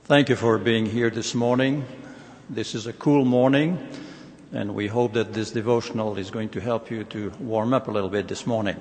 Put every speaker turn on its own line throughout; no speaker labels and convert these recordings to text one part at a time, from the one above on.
Thank you for being here this morning. This is a cool morning, and we hope that this devotional is going to help you to warm up a little bit this morning.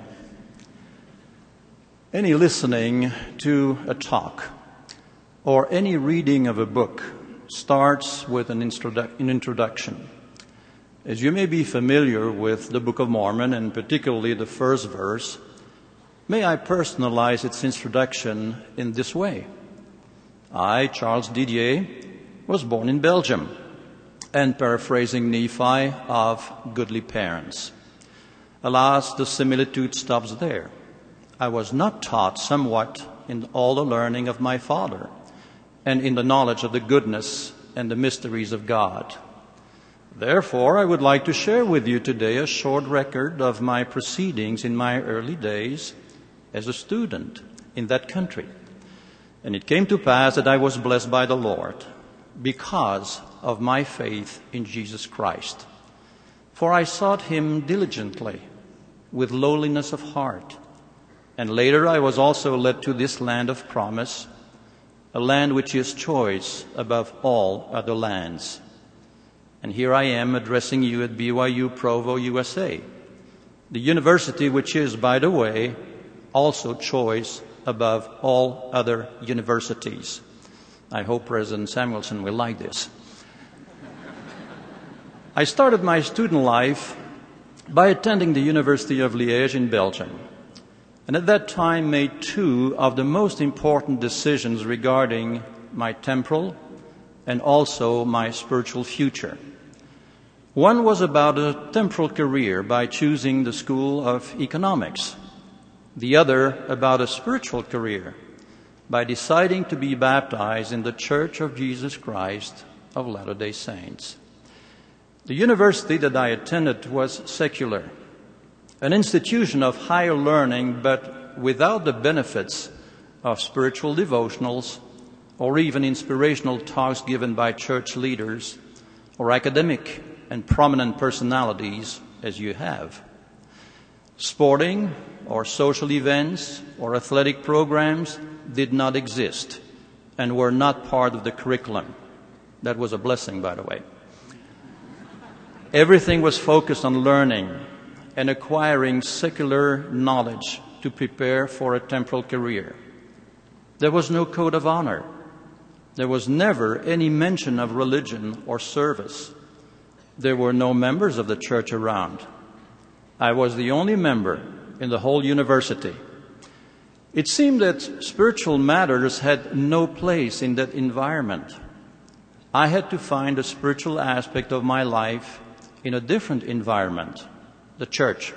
Any listening to a talk or any reading of a book starts with an introduction. As you may be familiar with the Book of Mormon, and particularly the first verse, may I personalize its introduction in this way. I, Charles Didier, was born in Belgium, and paraphrasing Nephi, of goodly parents. Alas, the similitude stops there. I was not taught somewhat in all the learning of my father, and in the knowledge of the goodness and the mysteries of God. Therefore, I would like to share with you today a short record of my proceedings in my early days as a student in that country. And it came to pass that I was blessed by the Lord because of my faith in Jesus Christ. For I sought him diligently with lowliness of heart. And later I was also led to this land of promise, a land which is choice above all other lands. And here I am addressing you at BYU Provo, USA, the university which is, by the way, also choice above all other universities. I hope President Samuelson will like this. I started my student life by attending the University of Liège in Belgium, and at that time made two of the most important decisions regarding my temporal and also my spiritual future. One was about a temporal career by choosing the School of Economics. The other about a spiritual career by deciding to be baptized in the Church of Jesus Christ of Latter-day Saints. The university that I attended was secular, an institution of higher learning, but without the benefits of spiritual devotionals or even inspirational talks given by church leaders or academic and prominent personalities as you have. Sporting or social events or athletic programs did not exist and were not part of the curriculum. That was a blessing, by the way. Everything was focused on learning and acquiring secular knowledge to prepare for a temporal career. There was no code of honor. There was never any mention of religion or service. There were no members of the church around. I was the only member in the whole university. It seemed that spiritual matters had no place in that environment. I had to find a spiritual aspect of my life in a different environment, the church.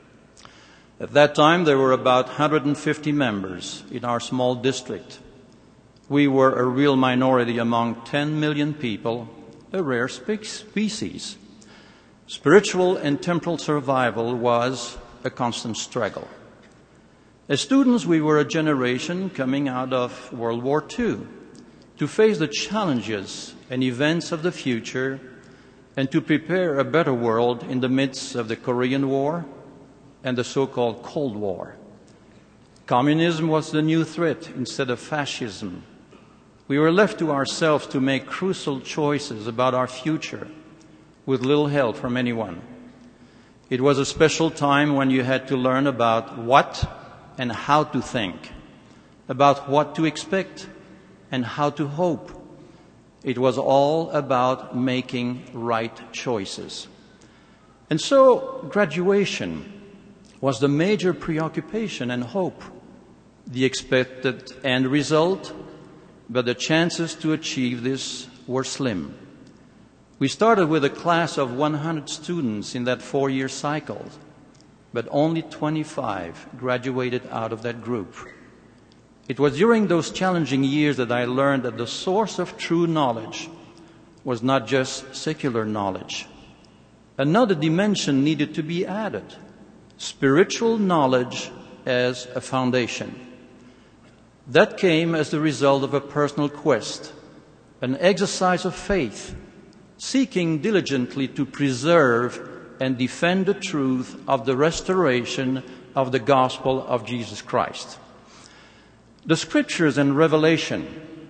At that time, there were about 150 members in our small district. We were a real minority among 10 million people, a rare species. Spiritual and temporal survival was a constant struggle. As students, we were a generation coming out of World War II to face the challenges and events of the future and to prepare a better world in the midst of the Korean War and the so-called Cold War. Communism was the new threat instead of fascism. We were left to ourselves to make crucial choices about our future with little help from anyone. It was a special time when you had to learn about what and how to think, about what to expect and how to hope. It was all about making right choices. And so graduation was the major preoccupation and hope, the expected end result, but the chances to achieve this were slim. We started with a class of 100 students in that 4-year cycle, but only 25 graduated out of that group. It was during those challenging years that I learned that the source of true knowledge was not just secular knowledge. Another dimension needed to be added, spiritual knowledge as a foundation. That came as the result of a personal quest, an exercise of faith, seeking diligently to preserve and defend the truth of the restoration of the gospel of Jesus Christ. The scriptures and Revelation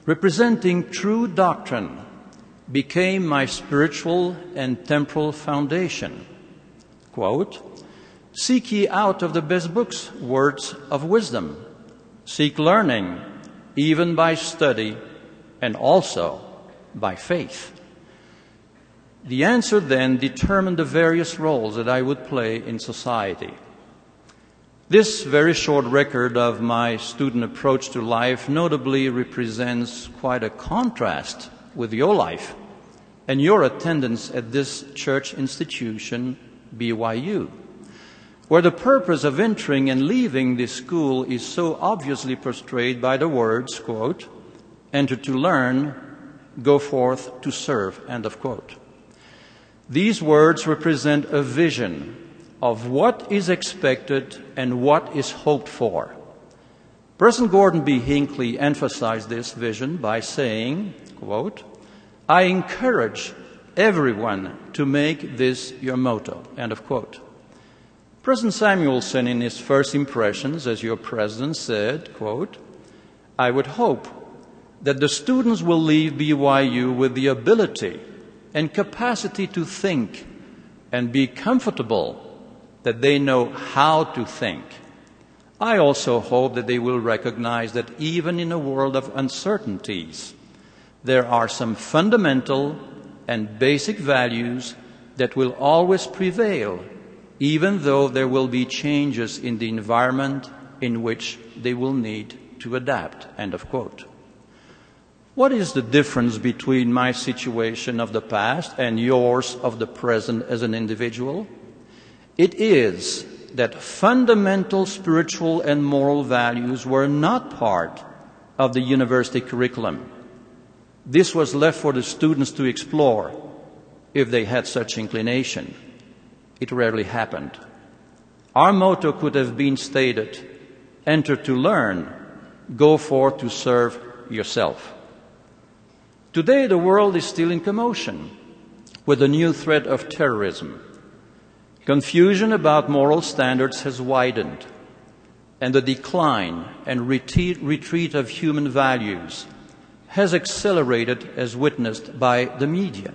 representing true doctrine, became my spiritual and temporal foundation. Quote, "Seek ye out of the best books words of wisdom. Seek learning, even by study, and also by faith." The answer then determined the various roles that I would play in society. This very short record of my student approach to life notably represents quite a contrast with your life and your attendance at this church institution, BYU, where the purpose of entering and leaving this school is so obviously portrayed by the words, quote, "Enter to learn, go forth to serve," end of quote. These words represent a vision of what is expected and what is hoped for. President Gordon B. Hinckley emphasized this vision by saying, quote, "I encourage everyone to make this your motto," end of quote. President Samuelson, in his first impressions as your president, said, quote, "I would hope that the students will leave BYU with the ability and capacity to think and be comfortable that they know how to think. I also hope that they will recognize that even in a world of uncertainties, there are some fundamental and basic values that will always prevail, even though there will be changes in the environment in which they will need to adapt," end of quote. What is the difference between my situation of the past and yours of the present as an individual? It is that fundamental spiritual and moral values were not part of the university curriculum. This was left for the students to explore if they had such inclination. It rarely happened. Our motto could have been stated, "Enter to learn, go forth to serve yourself." Today, the world is still in commotion with the new threat of terrorism. Confusion about moral standards has widened, and the decline and retreat of human values has accelerated as witnessed by the media.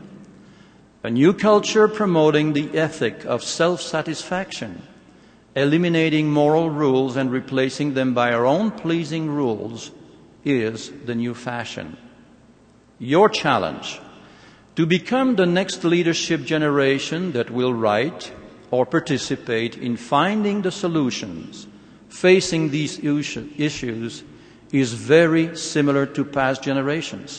A new culture promoting the ethic of self-satisfaction, eliminating moral rules and replacing them by our own pleasing rules, is the new fashion. Your challenge to become the next leadership generation that will write or participate in finding the solutions facing these issues is very similar to past generations.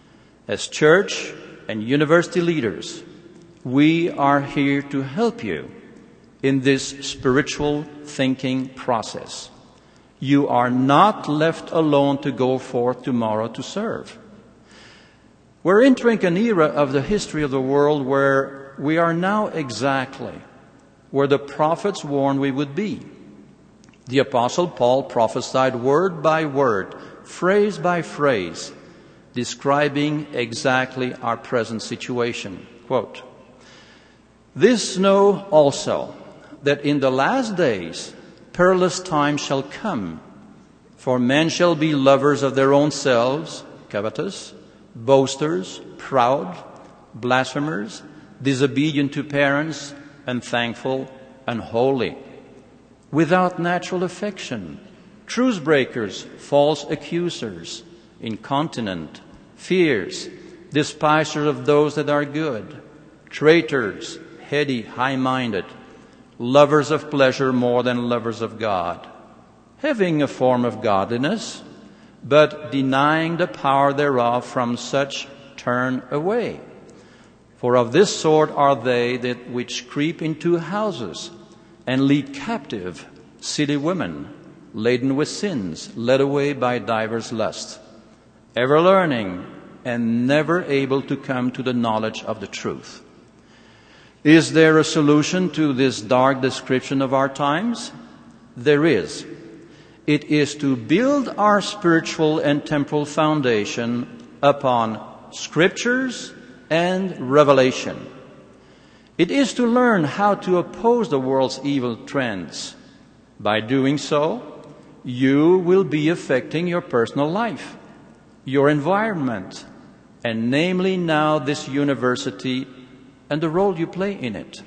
As church and university leaders, we are here to help you in this spiritual thinking process. You are not left alone to go forth tomorrow to serve. We're entering an era of the history of the world where we are now exactly where the prophets warned we would be. The Apostle Paul prophesied word by word, phrase by phrase, describing exactly our present situation. Quote, "This know also, that in the last days perilous times shall come, for men shall be lovers of their own selves, covetous, boasters, proud, blasphemers, disobedient to parents, unthankful, unholy, without natural affection, truce breakers, false accusers, incontinent, fierce, despisers of those that are good, traitors, heady, high-minded, lovers of pleasure more than lovers of God, having a form of godliness, but denying the power thereof, from such turn away. For of this sort are they that which creep into houses and lead captive city women, laden with sins, led away by divers lusts, ever learning and never able to come to the knowledge of the truth." Is there a solution to this dark description of our times? There is. It is to build our spiritual and temporal foundation upon scriptures and revelation. It is to learn how to oppose the world's evil trends. By doing so, you will be affecting your personal life. your environment, and namely now this university and the role you play in it.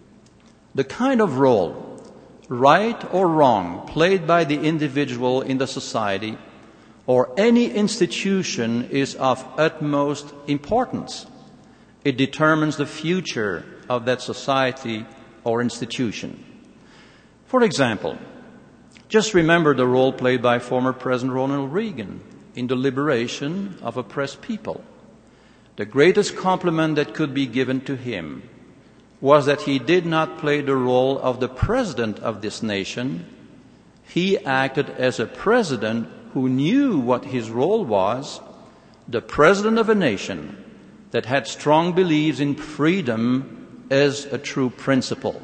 The kind of role, right or wrong, played by the individual in the society or any institution is of utmost importance. It determines the future of that society or institution. For example, just remember the role played by former President Ronald Reagan in the liberation of oppressed people. The greatest compliment that could be given to him was that he did not play the role of the president of this nation. He acted as a president who knew what his role was, the president of a nation that had strong beliefs in freedom as a true principle.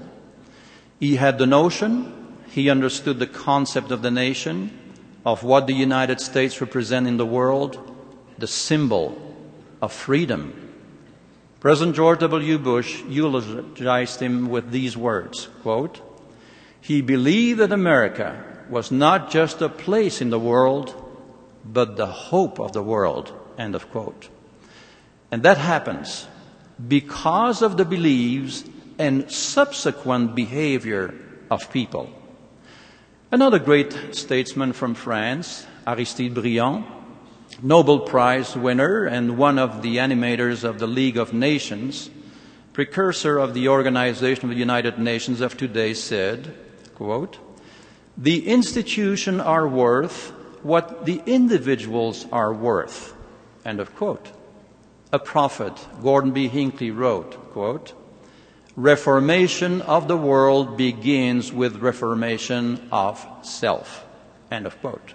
He had the notion, he understood the concept of the nation, of what the United States represent in the world, the symbol of freedom. President George W. Bush eulogized him with these words, quote, "He believed that America was not just a place in the world, but the hope of the world," end of quote. And that happens because of the beliefs and subsequent behavior of people. Another great statesman from France, Aristide Briand, Nobel Prize winner and one of the animators of the League of Nations, precursor of the Organization of the United Nations of today, said, quote, "The institutions are worth what the individuals are worth," end of quote. A prophet, Gordon B. Hinckley, wrote, quote, "Reformation of the world begins with reformation of self," end of quote.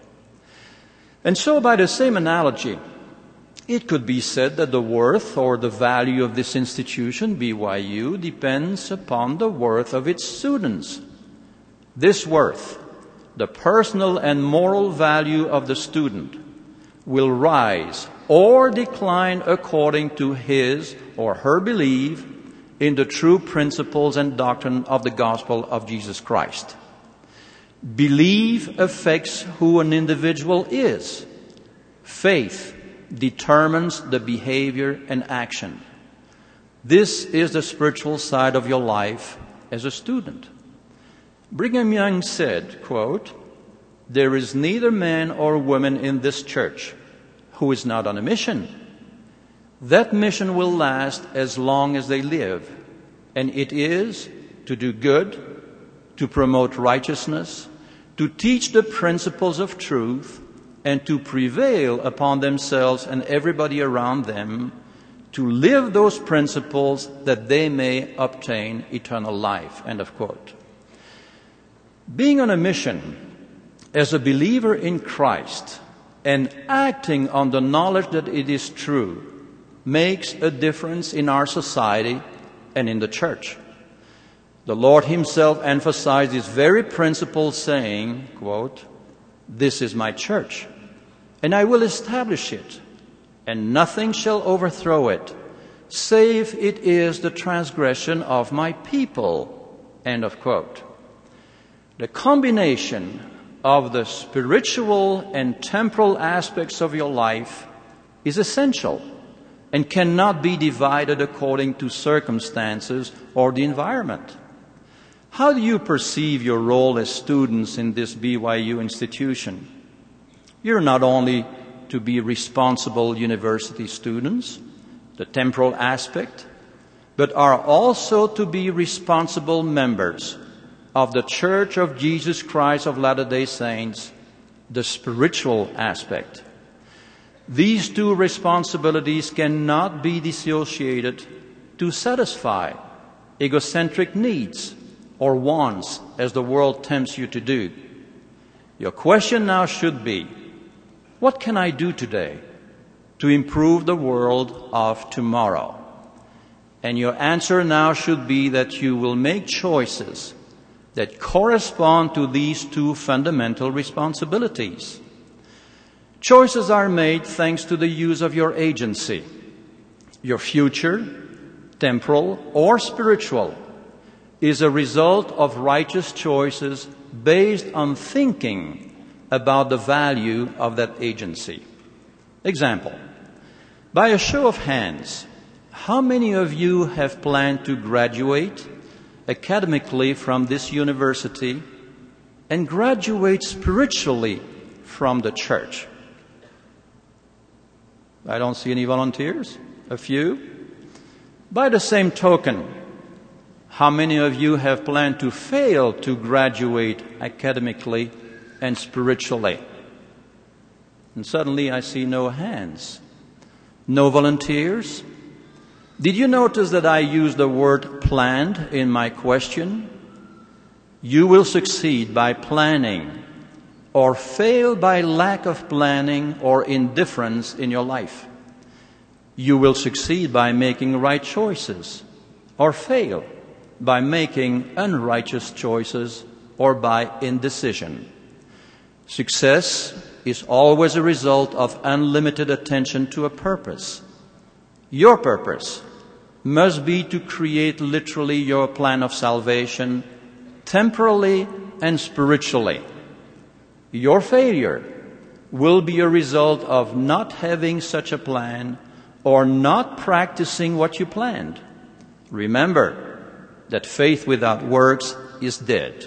And so by the same analogy, it could be said that the worth or the value of this institution, BYU, depends upon the worth of its students. This worth, the personal and moral value of the student, will rise or decline according to his or her belief in the true principles and doctrine of the gospel of Jesus Christ. Belief affects who an individual is. Faith determines the behavior and action. This is the spiritual side of your life as a student. Brigham Young said, quote, "There is neither man or woman in this church who is not on a mission. That mission will last as long as they live, and it is to do good, to promote righteousness, to teach the principles of truth, and to prevail upon themselves and everybody around them to live those principles that they may obtain eternal life," end of quote. Being on a mission as a believer in Christ and acting on the knowledge that it is true makes a difference in our society and in the church. The Lord himself emphasized this very principle saying, quote, "This is my church, and I will establish it, and nothing shall overthrow it, save it is the transgression of my people," end of quote. The combination of the spiritual and temporal aspects of your life is essential and cannot be divided according to circumstances or the environment. How do you perceive your role as students in this BYU institution? You're not only to be responsible university students, the temporal aspect, but are also to be responsible members of the Church of Jesus Christ of Latter-day Saints, the spiritual aspect. These two responsibilities cannot be dissociated to satisfy egocentric needs or wants as the world tempts you to do. Your question now should be, what can I do today to improve the world of tomorrow? And your answer now should be that you will make choices that correspond to these two fundamental responsibilities. Choices are made thanks to the use of your agency. Your future, temporal or spiritual, is a result of righteous choices based on thinking about the value of that agency. Example, by a show of hands, how many of you have planned to graduate academically from this university and graduate spiritually from the church? I don't see any volunteers. A few. By the same token, how many of you have planned to fail to graduate academically and spiritually? And suddenly I see no hands. No volunteers. Did you notice that I used the word planned in my question? You will succeed by planning, or fail by lack of planning or indifference in your life. You will succeed by making right choices, or fail by making unrighteous choices or by indecision. Success is always a result of unlimited attention to a purpose. Your purpose must be to create literally your plan of salvation, temporally and spiritually. Your failure will be a result of not having such a plan or not practicing what you planned. Remember that faith without works is dead.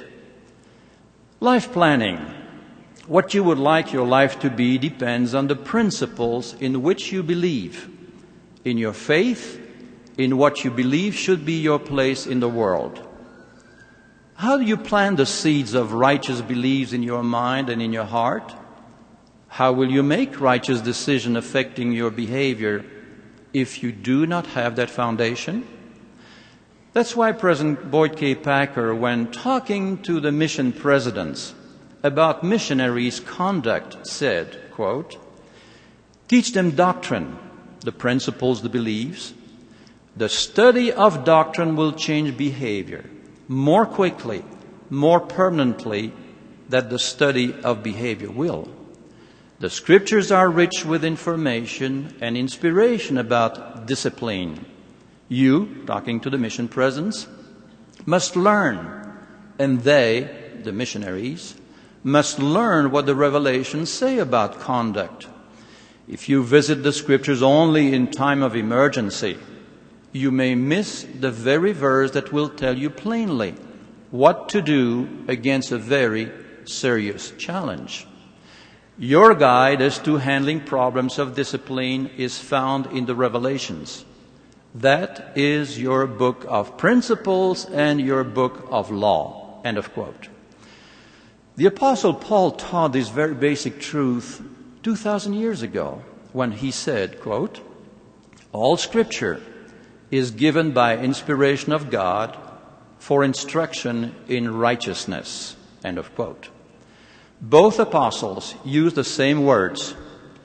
Life planning. What you would like your life to be depends on the principles in which you believe, in your faith, in what you believe should be your place in the world. How do you plant the seeds of righteous beliefs in your mind and in your heart? How will you make righteous decisions affecting your behavior if you do not have that foundation? That's why President Boyd K. Packer, when talking to the mission presidents about missionaries' conduct, said, quote, "Teach them doctrine, the principles, the beliefs. The study of doctrine will change behavior more quickly, more permanently than the study of behavior will. The scriptures are rich with information and inspiration about discipline. You," talking to the mission presidents, "must learn, and they, the missionaries, must learn what the revelations say about conduct. If you visit the scriptures only in time of emergency, you may miss the very verse that will tell you plainly what to do against a very serious challenge. Your guide as to handling problems of discipline is found in the Revelations. That is your book of principles and your book of law." End of quote. The Apostle Paul taught this very basic truth 2,000 years ago when he said, quote, "All Scripture is given by inspiration of God for instruction in righteousness." End of quote. Both apostles used the same words,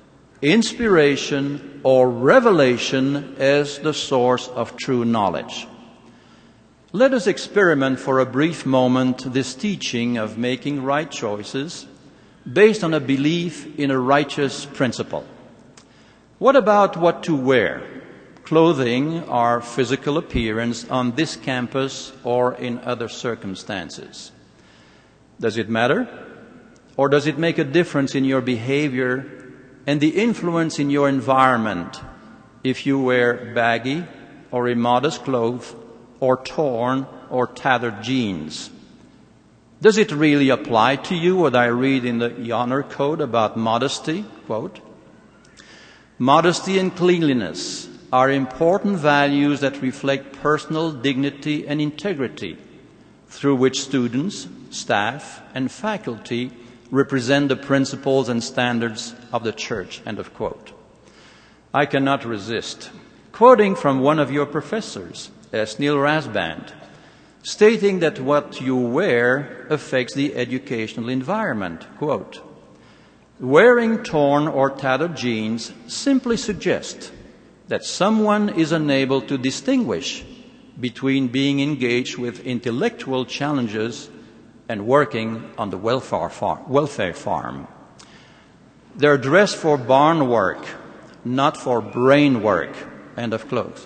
inspiration or revelation as the source of true knowledge. Let us experiment for a brief moment this teaching of making right choices based on a belief in a righteous principle. What about what to wear? Clothing or physical appearance on this campus or in other circumstances. Does it matter? Or does it make a difference in your behavior and the influence in your environment if you wear baggy or immodest clothes or torn or tattered jeans? Does it really apply to you what I read in the Honor Code about modesty? Quote, "Modesty and cleanliness are important values that reflect personal dignity and integrity, through which students, staff, and faculty represent the principles and standards of the church." End of quote. I cannot resist quoting from one of your professors, S. Neil Rasband, stating that what you wear affects the educational environment. Quote, "Wearing torn or tattered jeans simply suggests that someone is unable to distinguish between being engaged with intellectual challenges and working on the welfare farm. They're dressed for barn work, not for brain work." End of quote.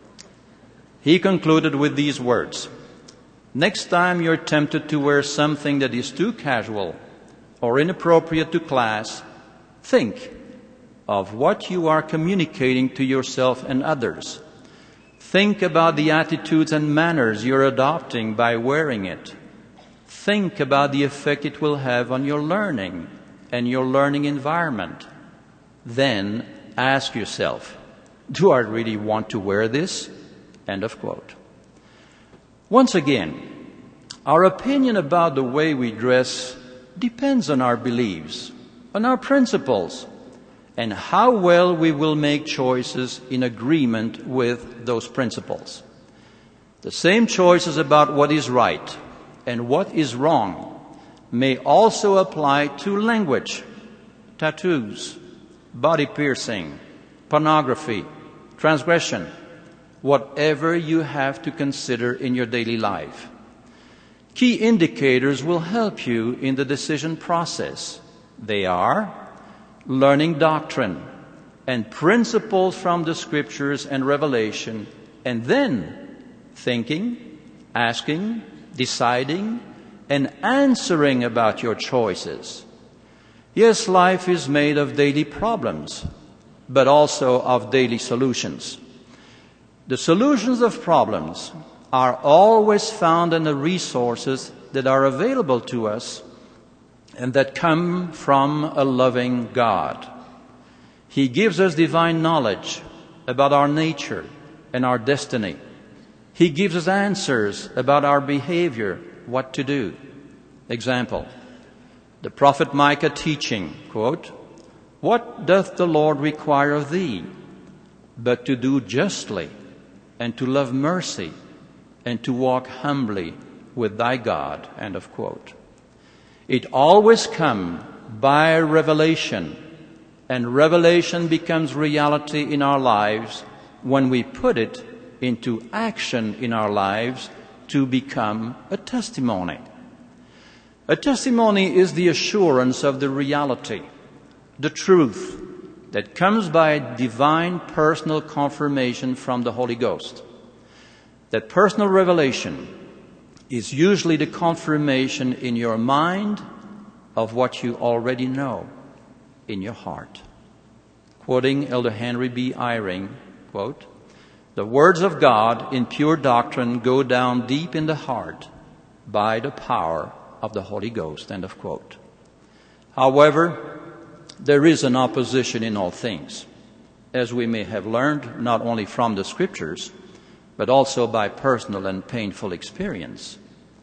He concluded with these words, "Next time you're tempted to wear something that is too casual or inappropriate to class, think, of what you are communicating to yourself and others. Think about the attitudes and manners you're adopting by wearing it. Think about the effect it will have on your learning and your learning environment. Then ask yourself, do I really want to wear this? End of quote. Once again, our opinion about the way we dress depends on our beliefs, on our principles, and how well we will make choices in agreement with those principles. The same choices about what is right and what is wrong may also apply to language, tattoos, body piercing, pornography, transgression, whatever you have to consider in your daily life. Key indicators will help you in the decision process. They are learning doctrine and principles from the Scriptures and Revelation, and then thinking, asking, deciding, and answering about your choices. Yes, life is made of daily problems, but also of daily solutions. The solutions of problems are always found in the resources that are available to us and that come from a loving God. He gives us divine knowledge about our nature and our destiny. He gives us answers about our behavior, what to do. Example, the prophet Micah teaching, quote, "What doth the Lord require of thee, but to do justly, and to love mercy, and to walk humbly with thy God," end of quote. It always comes by revelation, and revelation becomes reality in our lives when we put it into action in our lives to become a testimony. A testimony is the assurance of the reality, the truth that comes by divine personal confirmation from the Holy Ghost. That personal revelation is usually the confirmation in your mind of what you already know in your heart. Quoting Elder Henry B. Eyring, quote, "The words of God in pure doctrine go down deep in the heart by the power of the Holy Ghost," end of quote. However, there is an opposition in all things, as we may have learned not only from the Scriptures, but also by personal and painful experience.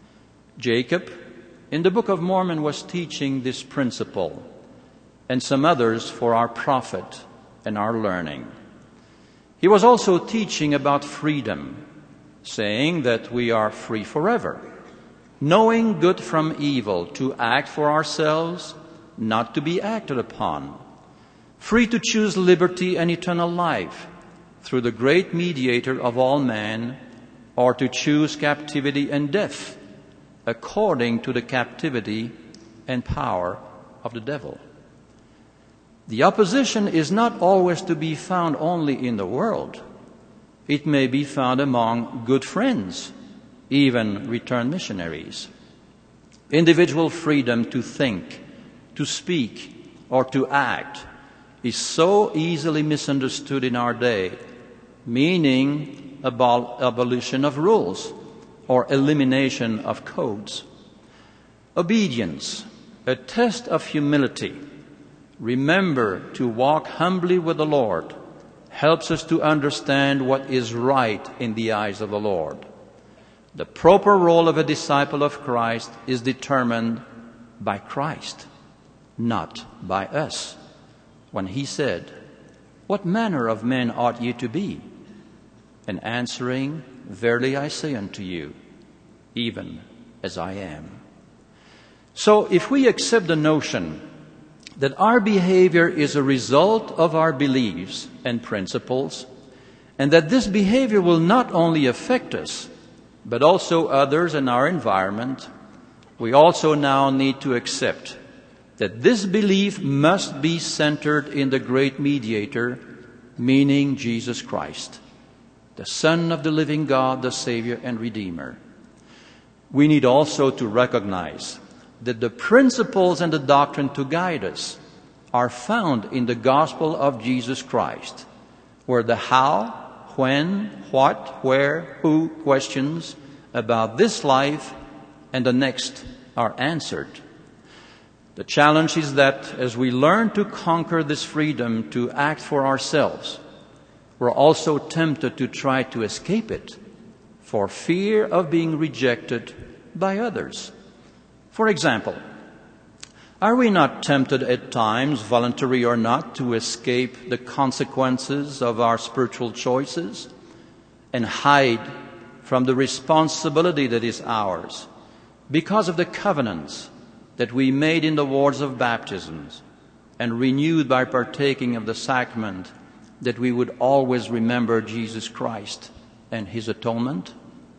Jacob, in the Book of Mormon, was teaching this principle, and some others for our profit and our learning. He was also teaching about freedom, saying that we are free forever, knowing good from evil, to act for ourselves, not to be acted upon, free to choose liberty and eternal life through the great mediator of all man, or to choose captivity and death according to the captivity and power of the devil. The opposition is not always to be found only in the world. It may be found among good friends, even returned missionaries. Individual freedom to think, to speak, or to act is so easily misunderstood in our day, meaning abolition of rules or elimination of codes. Obedience, a test of humility. Remember to walk humbly with the Lord, helps us to understand what is right in the eyes of the Lord. The proper role of a disciple of Christ is determined by Christ, not by us. When he said, "What manner of men ought ye to be?" And answering, "Verily I say unto you, even as I am." So if we accept the notion that our behavior is a result of our beliefs and principles, and that this behavior will not only affect us, but also others in our environment, we also now need to accept that this belief must be centered in the great mediator, meaning Jesus Christ, the Son of the living God, the Savior and Redeemer. We need also to recognize that the principles and the doctrine to guide us are found in the gospel of Jesus Christ, where the how, when, what, where, who questions about this life and the next are answered. The challenge is that as we learn to conquer this freedom to act for ourselves, we're also tempted to try to escape it for fear of being rejected by others. For example, are we not tempted at times, voluntary or not, to escape the consequences of our spiritual choices and hide from the responsibility that is ours because of the covenants that we made in the waters of baptisms and renewed by partaking of the sacrament, that we would always remember Jesus Christ and His atonement?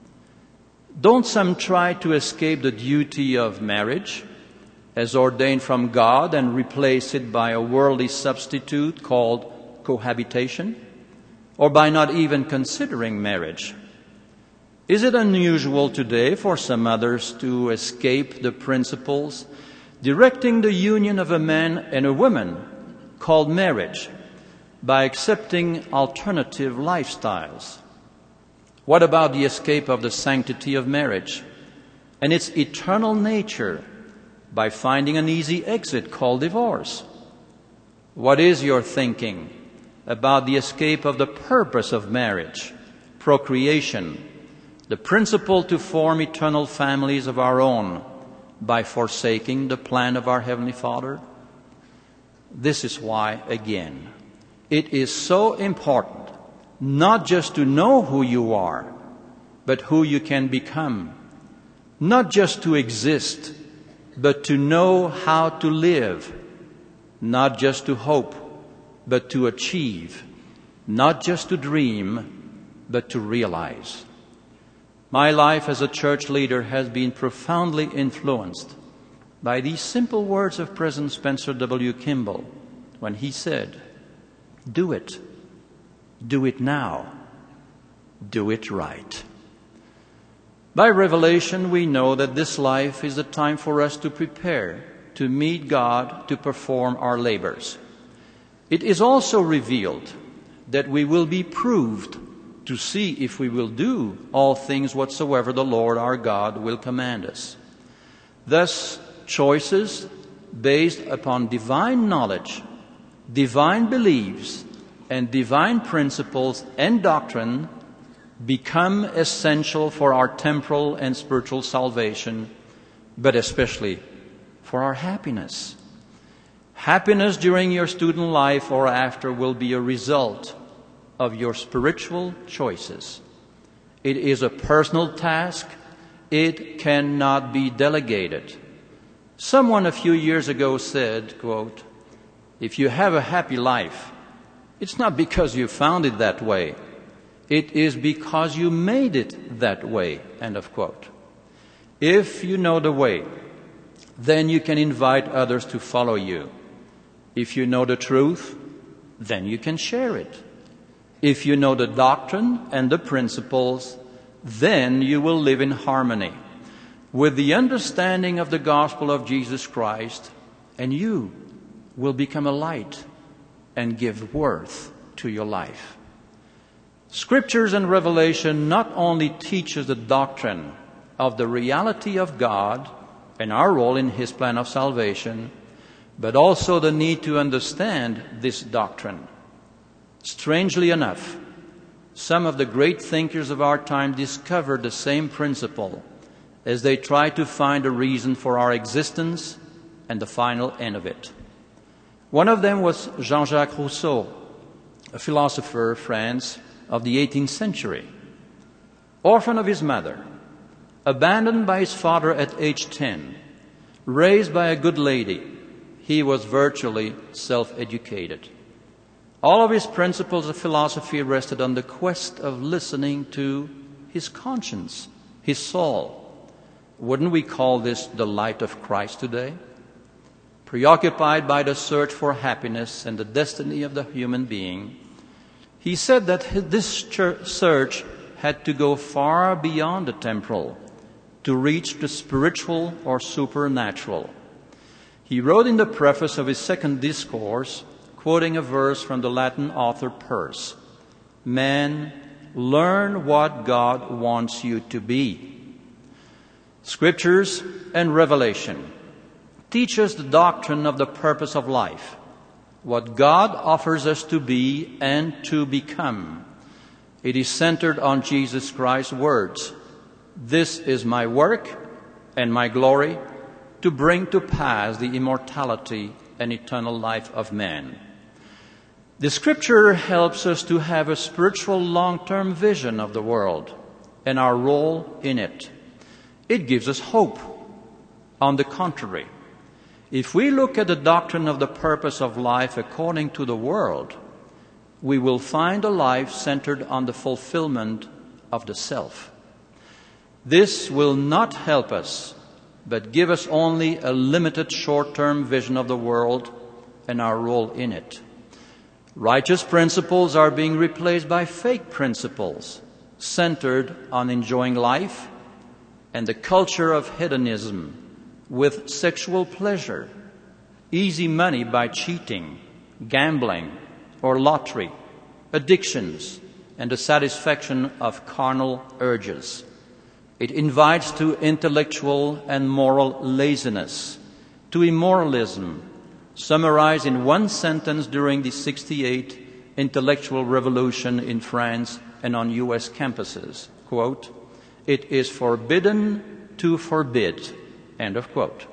Don't some try to escape the duty of marriage as ordained from God and replace it by a worldly substitute called cohabitation, or by not even considering marriage? Is it unusual today for some others to escape the principles directing the union of a man and a woman called marriage by accepting alternative lifestyles? What about the escape of the sanctity of marriage and its eternal nature by finding an easy exit called divorce? What is your thinking about the escape of the purpose of marriage, procreation, the principle to form eternal families of our own by forsaking the plan of our Heavenly Father? This is why, again, it is so important not just to know who you are, but who you can become. Not just to exist, but to know how to live. Not just to hope, but to achieve. Not just to dream, but to realize. My life as a church leader has been profoundly influenced by these simple words of President Spencer W. Kimball when he said, "Do it. Do it now. Do it right." By revelation, we know that this life is a time for us to prepare to meet God, to perform our labors. It is also revealed that we will be proved to see if we will do all things whatsoever the Lord our God will command us. Thus, choices based upon divine knowledge, divine beliefs, and divine principles and doctrine become essential for our temporal and spiritual salvation, but especially for our happiness. Happiness during your student life or after will be a result of your spiritual choices. It is a personal task. It cannot be delegated. Someone a few years ago said, quote, "If you have a happy life, it's not because you found it that way. It is because you made it that way." End of quote. If you know the way, then you can invite others to follow you. If you know the truth, then you can share it. If you know the doctrine and the principles, then you will live in harmony with the understanding of the gospel of Jesus Christ, and you will become a light and give worth to your life. Scriptures and Revelation not only teaches the doctrine of the reality of God and our role in His plan of salvation, but also the need to understand this doctrine. Strangely enough, some of the great thinkers of our time discovered the same principle as they tried to find a reason for our existence and the final end of it. One of them was Jean-Jacques Rousseau, a philosopher of France of the 18th century. Orphan of his mother, abandoned by his father at age 10, raised by a good lady, he was virtually self-educated. All of his principles of philosophy rested on the quest of listening to his conscience, his soul. Wouldn't we call this the light of Christ today? Preoccupied by the search for happiness and the destiny of the human being, he said that this search had to go far beyond the temporal to reach the spiritual or supernatural. He wrote in the preface of his second discourse, quoting a verse from the Latin author Peirce, "Man, learn what God wants you to be." Scriptures and Revelation teach us the doctrine of the purpose of life, what God offers us to be and to become. It is centered on Jesus Christ's words, "This is my work and my glory, to bring to pass the immortality and eternal life of man." The Scripture helps us to have a spiritual long-term vision of the world and our role in it. It gives us hope. On the contrary, if we look at the doctrine of the purpose of life according to the world, we will find a life centered on the fulfillment of the self. This will not help us, but give us only a limited short-term vision of the world and our role in it. Righteous principles are being replaced by fake principles centered on enjoying life and the culture of hedonism with sexual pleasure, easy money by cheating, gambling, or lottery, addictions, and the satisfaction of carnal urges. It invites to intellectual and moral laziness, to immoralism, summarized in one sentence during the 68 intellectual revolution in France and on U.S. campuses. Quote, "It is forbidden to forbid." End of quote.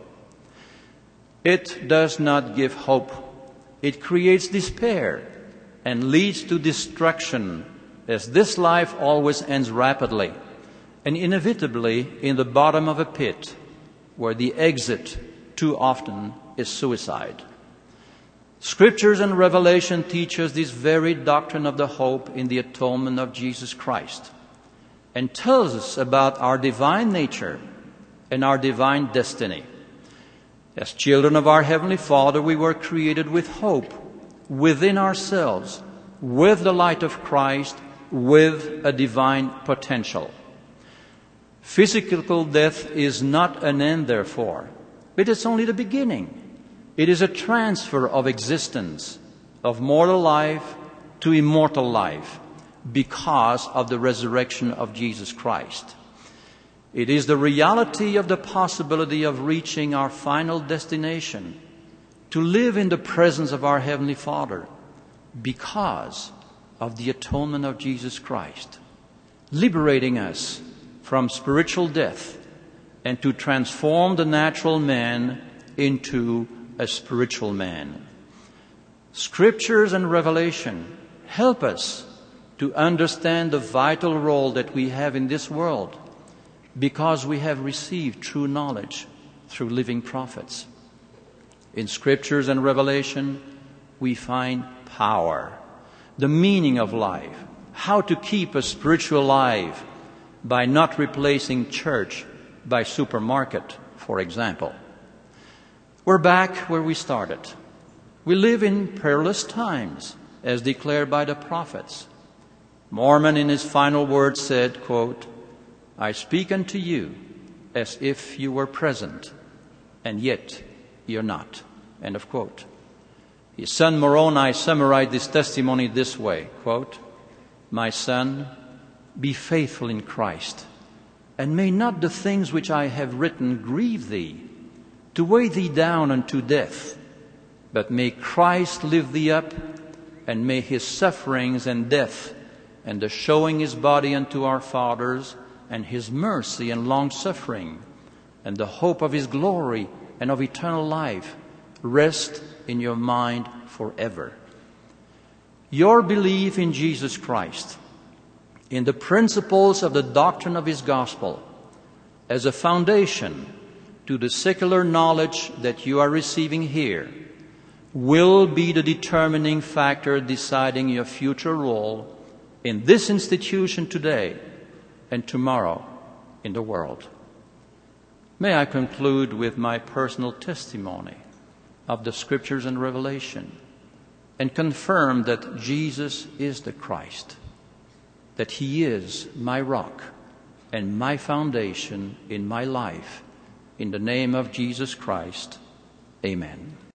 It does not give hope. It creates despair and leads to destruction, as this life always ends rapidly and inevitably in the bottom of a pit where the exit too often is suicide. Scriptures and Revelation teach us this very doctrine of the hope in the atonement of Jesus Christ and tells us about our divine nature and our divine destiny. As children of our Heavenly Father, we were created with hope within ourselves, with the light of Christ, with a divine potential. Physical death is not an end, therefore. It is only the beginning. It is a transfer of existence, of mortal life to immortal life, because of the resurrection of Jesus Christ. It is the reality of the possibility of reaching our final destination, to live in the presence of our Heavenly Father, because of the atonement of Jesus Christ, liberating us from spiritual death and to transform the natural man into a spiritual man. Scriptures and Revelation help us to understand the vital role that we have in this world because we have received true knowledge through living prophets. In Scriptures and Revelation, we find power, the meaning of life, how to keep a spiritual life by not replacing church by supermarket, for example. We're back where we started. We live in perilous times, as declared by the prophets. Mormon, in his final words, said, quote, "I speak unto you as if you were present, and yet you're not." End of quote. His son Moroni summarized this testimony this way, quote, "My son, be faithful in Christ, and may not the things which I have written grieve thee, to weigh thee down unto death, but may Christ lift thee up, and may his sufferings and death, and the showing his body unto our fathers, and his mercy and long-suffering, and the hope of his glory and of eternal life, rest in your mind forever." Your belief in Jesus Christ, in the principles of the doctrine of his gospel, as a foundation to the secular knowledge that you are receiving here, will be the determining factor deciding your future role in this institution today and tomorrow in the world. May I conclude with my personal testimony of the Scriptures and Revelation and confirm that Jesus is the Christ, that he is my rock and my foundation in my life. In the name of Jesus Christ, Amen.